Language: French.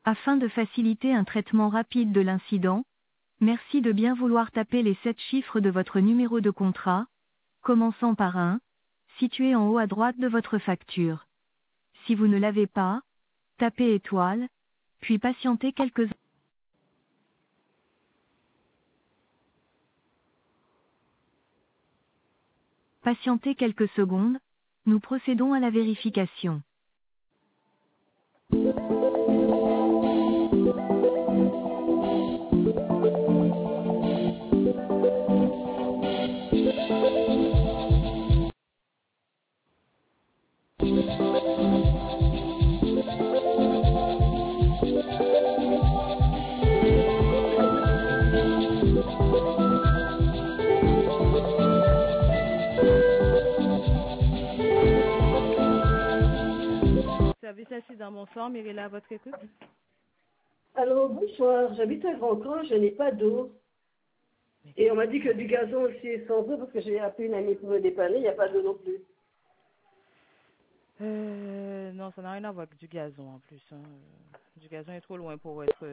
Afin de faciliter un traitement rapide de l'incident, merci de bien vouloir taper les 7 chiffres de votre numéro de contrat, commençant par 1, situé en haut à droite de votre facture. Si vous ne l'avez pas, tapez étoile, puis patientez quelques secondes, nous procédons à la vérification. Service incident, bonsoir, Mirella, à votre écoute. Alors, bonsoir, j'habite à Grand Camp, je n'ai pas d'eau. Et on m'a dit que du gazon aussi est sans eau parce que j'ai appelé une amie pour me dépanner, il n'y a pas d'eau non plus. Non, ça n'a rien à voir avec du gazon en plus. Hein. Du gazon est trop loin pour être